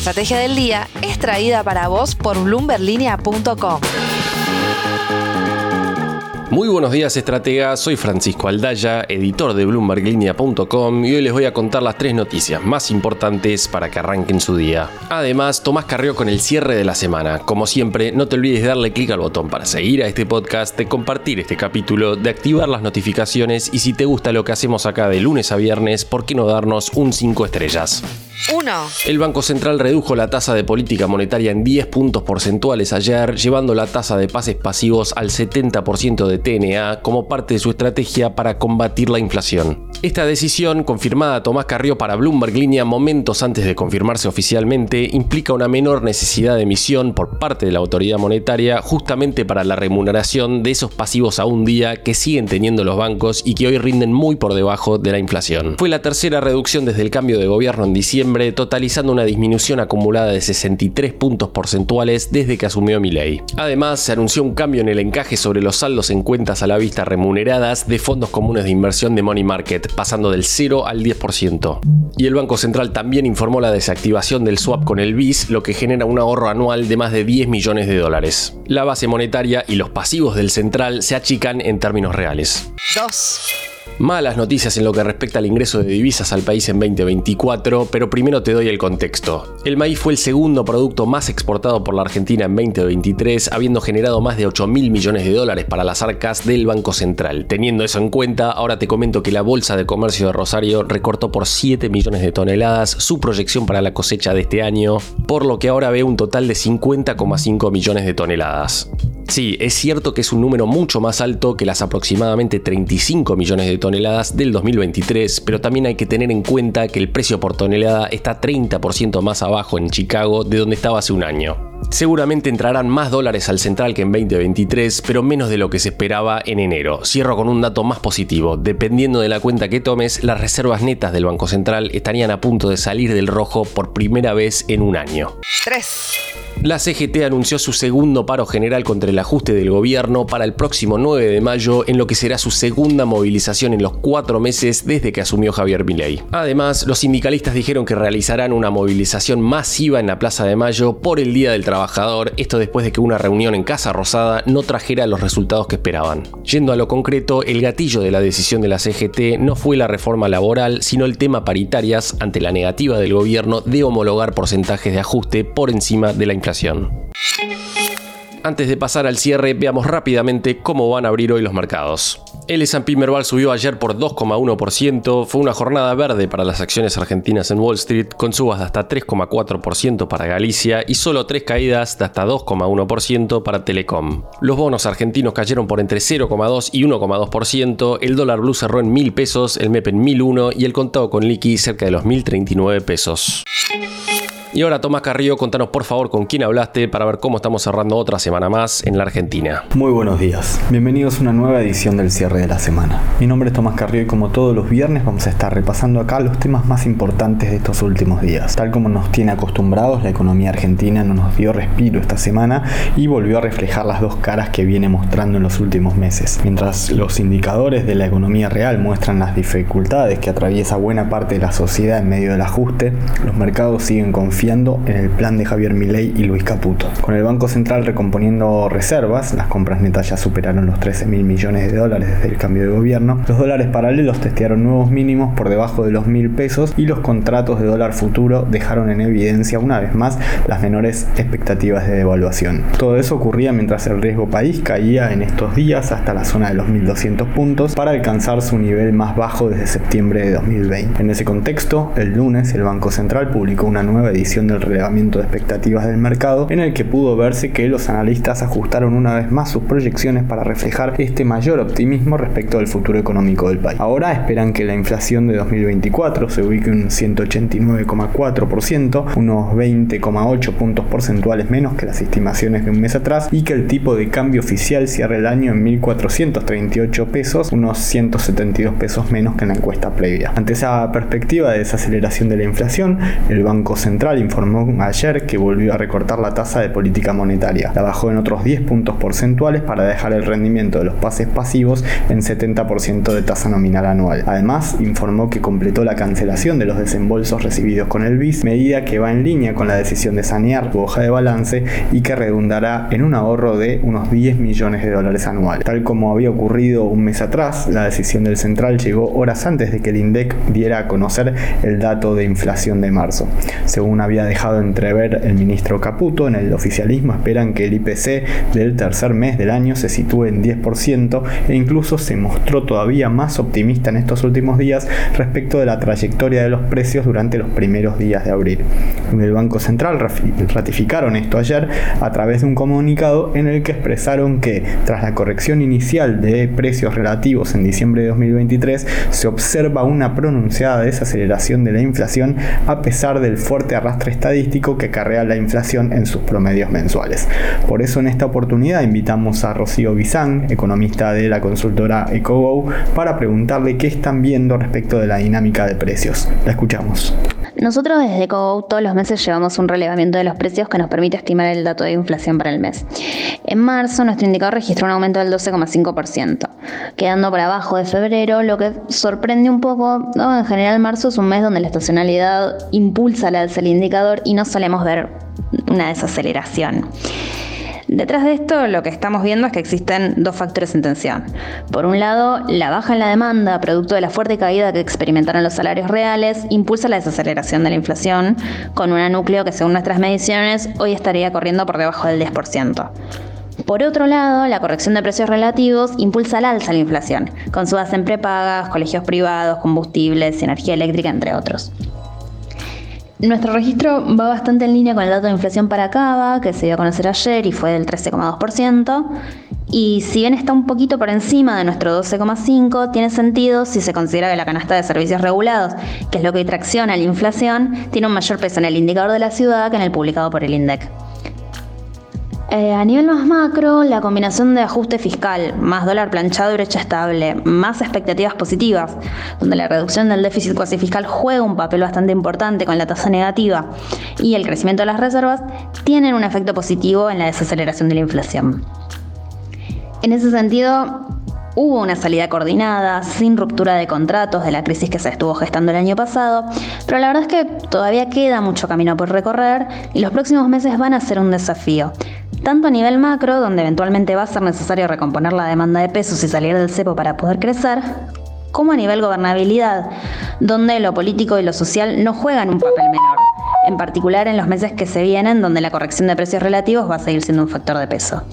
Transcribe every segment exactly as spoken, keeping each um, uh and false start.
estrategia del día es traída para vos por bloomberg linea punto com. Muy buenos días, estrategas. Soy Francisco Aldaya, editor de bloomberg linea punto com, y hoy les voy a contar las tres noticias más importantes para que arranquen su día. Además, Tomás Carrió con el cierre de la semana. Como siempre, no te olvides de darle clic al botón para seguir a este podcast, de compartir este capítulo, de activar las notificaciones y si te gusta lo que hacemos acá de lunes a viernes, ¿por qué no darnos un cinco estrellas? uno. El Banco Central redujo la tasa de política monetaria en diez puntos porcentuales ayer, llevando la tasa de pases pasivos al setenta por ciento de T N A como parte de su estrategia para combatir la inflación. Esta decisión, confirmada a Tomás Carrió para Bloomberg Linea momentos antes de confirmarse oficialmente, implica una menor necesidad de emisión por parte de la autoridad monetaria justamente para la remuneración de esos pasivos a un día que siguen teniendo los bancos y que hoy rinden muy por debajo de la inflación. Fue la tercera reducción desde el cambio de gobierno en diciembre, totalizando una disminución acumulada de sesenta y tres puntos porcentuales desde que asumió Milei. Además, se anunció un cambio en el encaje sobre los saldos en cuentas a la vista remuneradas de fondos comunes de inversión de Money Market, pasando del cero al diez por ciento. Y el Banco Central también informó la desactivación del swap con el B I S, lo que genera un ahorro anual de más de diez millones de dólares. La base monetaria y los pasivos del central se achican en términos reales. dos. Malas noticias en lo que respecta al ingreso de divisas al país en veinte veinticuatro, pero primero te doy el contexto. El maíz fue el segundo producto más exportado por la Argentina en veinte veintitrés, habiendo generado más de ocho mil millones de dólares para las arcas del Banco Central. Teniendo eso en cuenta, ahora te comento que la Bolsa de Comercio de Rosario recortó por siete millones de toneladas su proyección para la cosecha de este año, por lo que ahora ve un total de cincuenta coma cinco millones de toneladas. Sí, es cierto que es un número mucho más alto que las aproximadamente treinta y cinco millones de toneladas del dos mil veintitrés, pero también hay que tener en cuenta que el precio por tonelada está treinta por ciento más abajo en Chicago de donde estaba hace un año. Seguramente entrarán más dólares al central que en veinte veintitrés, pero menos de lo que se esperaba en enero. Cierro con un dato más positivo. Dependiendo de la cuenta que tomes, las reservas netas del Banco Central estarían a punto de salir del rojo por primera vez en un año. tres. La C G T anunció su segundo paro general contra el ajuste del gobierno para el próximo nueve de mayo, en lo que será su segunda movilización en los cuatro meses desde que asumió Javier Milei. Además, los sindicalistas dijeron que realizarán una movilización masiva en la Plaza de Mayo por el Día del Trabajador, esto después de que una reunión en Casa Rosada no trajera los resultados que esperaban. Yendo a lo concreto, el gatillo de la decisión de la C G T no fue la reforma laboral, sino el tema paritarias ante la negativa del gobierno de homologar porcentajes de ajuste por encima de la inflación. Antes de pasar al cierre, veamos rápidamente cómo van a abrir hoy los mercados. El ese and pe Merval subió ayer por dos coma uno por ciento, fue una jornada verde para las acciones argentinas en Wall Street, con subas de hasta tres coma cuatro por ciento para Galicia y solo tres caídas de hasta dos coma uno por ciento para Telecom. Los bonos argentinos cayeron por entre cero coma dos y uno coma dos por ciento, el dólar blue cerró en mil pesos, el M E P en mil uno y el contado con liqui cerca de los mil treinta y nueve pesos. Y ahora, Tomás Carrió, contanos por favor con quién hablaste para ver cómo estamos cerrando otra semana más en la Argentina. Muy buenos días, bienvenidos a una nueva edición del cierre de la semana. Mi nombre es Tomás Carrió y como todos los viernes vamos a estar repasando acá los temas más importantes de estos últimos días. Tal como nos tiene acostumbrados, la economía argentina no nos dio respiro esta semana y volvió a reflejar las dos caras que viene mostrando en los últimos meses. Mientras los indicadores de la economía real muestran las dificultades que atraviesa buena parte de la sociedad en medio del ajuste, los mercados siguen confiando en el plan de Javier Milei y Luis Caputo. Con el Banco Central recomponiendo reservas, las compras netas ya superaron los trece mil millones de dólares desde el cambio de gobierno, los dólares paralelos testearon nuevos mínimos por debajo de los mil pesos y los contratos de dólar futuro dejaron en evidencia una vez más las menores expectativas de devaluación. Todo eso ocurría mientras el riesgo país caía en estos días hasta la zona de los mil doscientos puntos para alcanzar su nivel más bajo desde septiembre de dos mil veinte. En ese contexto, el lunes el Banco Central publicó una nueva edición del relevamiento de expectativas del mercado, en el que pudo verse que los analistas ajustaron una vez más sus proyecciones para reflejar este mayor optimismo respecto al futuro económico del país. Ahora esperan que la inflación de dos mil veinticuatro se ubique en ciento ochenta y nueve coma cuatro por ciento, unos veinte coma ocho puntos porcentuales menos que las estimaciones de un mes atrás, y que el tipo de cambio oficial cierre el año en mil cuatrocientos treinta y ocho pesos, unos ciento setenta y dos pesos menos que en la encuesta previa. Ante esa perspectiva de desaceleración de la inflación, el Banco Central informó ayer que volvió a recortar la tasa de política monetaria. La bajó en otros diez puntos porcentuales para dejar el rendimiento de los pases pasivos en setenta por ciento de tasa nominal anual. Además, informó que completó la cancelación de los desembolsos recibidos con el B I S, medida que va en línea con la decisión de sanear su hoja de balance y que redundará en un ahorro de unos diez millones de dólares anuales. Tal como había ocurrido un mes atrás, la decisión del central llegó horas antes de que el INDEC diera a conocer el dato de inflación de marzo. Según había dejado entrever el ministro Caputo, en el oficialismo esperan que el I P C del tercer mes del año se sitúe en diez por ciento e incluso se mostró todavía más optimista en estos últimos días respecto de la trayectoria de los precios durante los primeros días de abril. En el Banco Central ratificaron esto ayer a través de un comunicado en el que expresaron que, tras la corrección inicial de precios relativos en diciembre de dos mil veintitrés, se observa una pronunciada desaceleración de la inflación a pesar del fuerte arrastre estadístico que acarrea la inflación en sus promedios mensuales. Por eso, en esta oportunidad invitamos a Rocío Bizán, economista de la consultora EcoGo, para preguntarle qué están viendo respecto de la dinámica de precios. La escuchamos. Nosotros desde EcoGo todos los meses llevamos un relevamiento de los precios que nos permite estimar el dato de inflación para el mes. En marzo nuestro indicador registró un aumento del doce coma cinco por ciento, quedando por abajo de febrero, lo que sorprende un poco, ¿no? En general marzo es un mes donde la estacionalidad impulsa la alza del indicador y no solemos ver una desaceleración. Detrás de esto, lo que estamos viendo es que existen dos factores en tensión. Por un lado, la baja en la demanda, producto de la fuerte caída que experimentaron los salarios reales, impulsa la desaceleración de la inflación, con un núcleo que, según nuestras mediciones, hoy estaría corriendo por debajo del diez por ciento. Por otro lado, la corrección de precios relativos impulsa al alza la inflación, con subas en prepagas, colegios privados, combustibles, energía eléctrica, entre otros. Nuestro registro va bastante en línea con el dato de inflación para Cava, que se dio a conocer ayer y fue del trece coma dos por ciento. Y si bien está un poquito por encima de nuestro doce coma cinco por ciento, tiene sentido si se considera que la canasta de servicios regulados, que es lo que hoy tracciona la inflación, tiene un mayor peso en el indicador de la ciudad que en el publicado por el INDEC. Eh, a nivel más macro, la combinación de ajuste fiscal, más dólar planchado y brecha estable, más expectativas positivas, donde la reducción del déficit cuasi fiscal juega un papel bastante importante con la tasa negativa, y el crecimiento de las reservas, tienen un efecto positivo en la desaceleración de la inflación. En ese sentido, hubo una salida coordinada, sin ruptura de contratos de la crisis que se estuvo gestando el año pasado, pero la verdad es que todavía queda mucho camino por recorrer y los próximos meses van a ser un desafío. Tanto a nivel macro, donde eventualmente va a ser necesario recomponer la demanda de pesos y salir del cepo para poder crecer, como a nivel gobernabilidad, donde lo político y lo social no juegan un papel menor, en particular en los meses que se vienen, donde la corrección de precios relativos va a seguir siendo un factor de peso.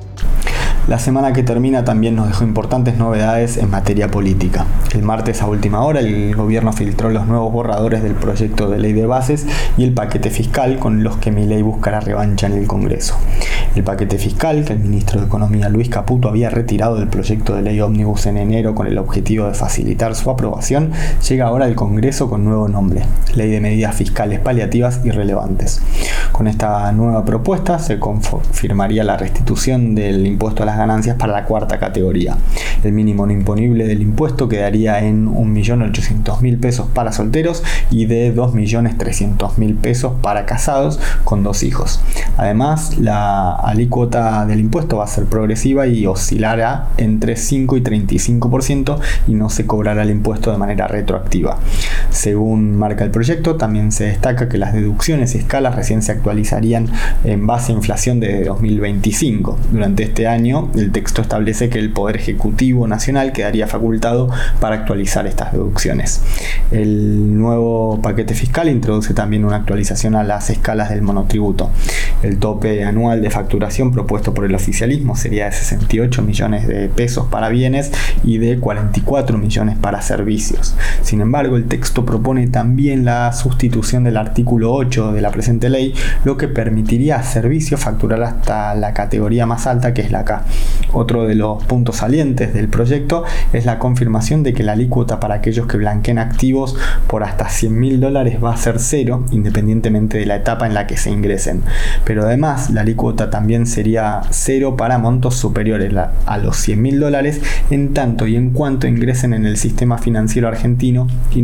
La semana que termina también nos dejó importantes novedades en materia política. El martes a última hora el gobierno filtró los nuevos borradores del proyecto de ley de bases y el paquete fiscal con los que Milei buscará revancha en el Congreso. El paquete fiscal, que el ministro de Economía Luis Caputo había retirado del proyecto de ley ómnibus en enero con el objetivo de facilitar su aprobación, llega ahora al Congreso con nuevo nombre: Ley de Medidas Fiscales Paliativas y Relevantes. Con esta nueva propuesta se confirmaría la restitución del impuesto a las ganancias para la cuarta categoría. El mínimo no imponible del impuesto quedaría en un millón ochocientos mil pesos para solteros y de dos millones trescientos mil pesos para casados con dos hijos. Además, la alícuota del impuesto va a ser progresiva y oscilará entre cinco y treinta y cinco por ciento y no se cobrará el impuesto de manera retroactiva. Según marca el proyecto, también se destaca que las deducciones y escalas recién se actualizarían en base a inflación de dos mil veinticinco. Durante este año, el texto establece que el Poder Ejecutivo Nacional quedaría facultado para actualizar estas deducciones. El nuevo paquete fiscal introduce también una actualización a las escalas del monotributo. El tope anual de facturación propuesto por el oficialismo sería de sesenta y ocho millones de pesos para bienes y de cuarenta y cuatro millones para servicios. Sin embargo, el texto propone también la sustitución del artículo ocho de la presente ley, lo que permitiría a servicios facturar hasta la categoría más alta, que es la K. Otro de los puntos salientes del proyecto es la confirmación de que la alícuota para aquellos que blanqueen activos por hasta cien mil dólares va a ser cero, independientemente de la etapa en la que se ingresen. Pero además, la alícuota también sería cero para montos superiores a los cien mil dólares, en tanto y en cuanto ingresen en el sistema financiero argentino y no sean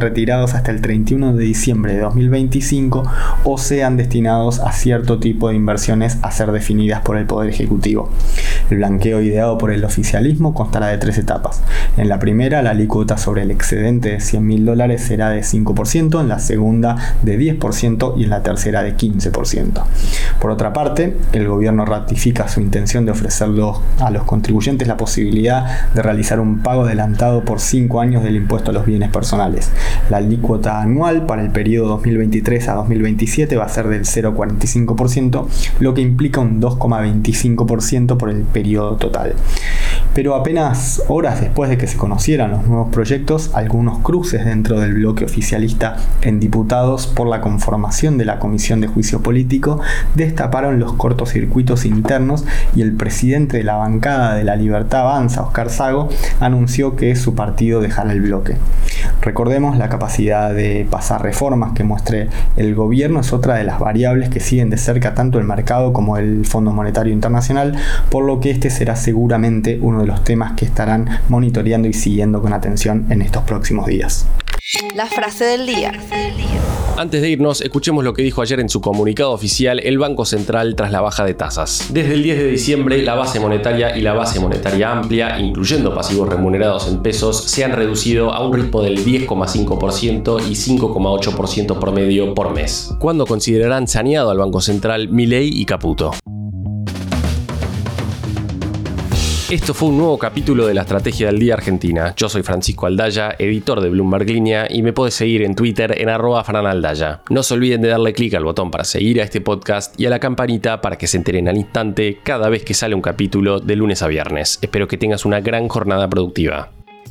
retirados hasta el treinta y uno de diciembre de dos mil veinticinco o sean destinados a cierto tipo de inversiones a ser definidas por el Poder Ejecutivo. El blanqueo ideado por el oficialismo constará de tres etapas. En la primera, la alícuota sobre el excedente de cien mil dólares será de cinco por ciento, en la segunda de diez por ciento y en la tercera de quince por ciento. Por otra parte, el gobierno ratifica su intención de ofrecerlos a los contribuyentes la posibilidad de realizar un pago adelantado por cinco años del impuesto a los bienes personales. La alícuota anual para el periodo dos mil veintitrés a dos mil veintisiete va a ser del cero coma cuarenta y cinco por ciento, lo que implica un dos coma veinticinco por ciento por el periodo total. Pero apenas horas después de que se conocieran los nuevos proyectos, algunos cruces dentro del bloque oficialista en diputados por la conformación de la Comisión de Juicio Político destaparon los cortocircuitos internos y el presidente de la bancada de La Libertad Avanza, Oscar Sago, anunció que su partido dejará el bloque. Recordemos, la capacidad de pasar reformas que muestre el gobierno es otra de las variables que siguen de cerca tanto el mercado como el Fondo Monetario Internacional, por lo que este será seguramente uno de los temas que estarán monitoreando y siguiendo con atención en estos próximos días. La frase del día. Antes de irnos, escuchemos lo que dijo ayer en su comunicado oficial el Banco Central tras la baja de tasas. Desde el diez de diciembre, la base monetaria y la base monetaria amplia, incluyendo pasivos remunerados en pesos, se han reducido a un ritmo del diez coma cinco por ciento y cinco coma ocho por ciento promedio por mes. ¿Cuándo considerarán saneado al Banco Central Milei y Caputo? Esto fue un nuevo capítulo de la Estrategia del Día Argentina. Yo soy Francisco Aldaya, editor de Bloomberg Línea, y me podés seguir en Twitter en arroba franaldaya. No se olviden de darle clic al botón para seguir a este podcast y a la campanita para que se enteren al instante cada vez que sale un capítulo de lunes a viernes. Espero que tengas una gran jornada productiva.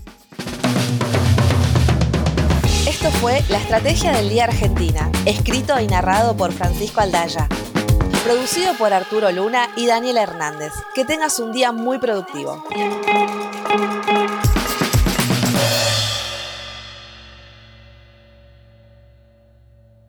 Esto fue La Estrategia del Día Argentina, escrito y narrado por Francisco Aldaya. Producido por Arturo Luna y Daniela Hernández. Que tengas un día muy productivo.